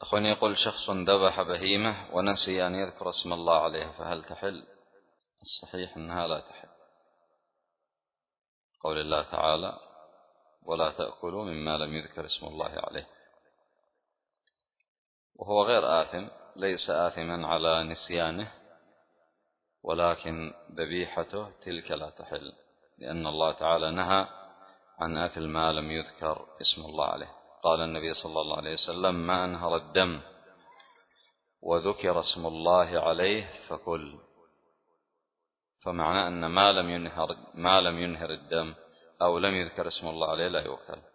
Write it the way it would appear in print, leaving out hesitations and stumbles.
أخواني، يقول شخص ذبح بهيمة ونسي أن يذكر اسم الله عليها فهل تحل؟ الصحيح أنها لا تحل، قول الله تعالى: ولا تأكلوا مما لم يذكر اسم الله عليه. وهو غير آثم، ليس آثما على نسيانه، ولكن ذبيحته تلك لا تحل، لأن الله تعالى نهى عن أكل ما لم يذكر اسم الله عليه. قال النبي صلى الله عليه وسلم: ما أنهر الدم وذكر اسم الله عليه فكل. فمعنى أن ما لم ينهر الدم أو لم يذكر اسم الله عليه لا يؤكل.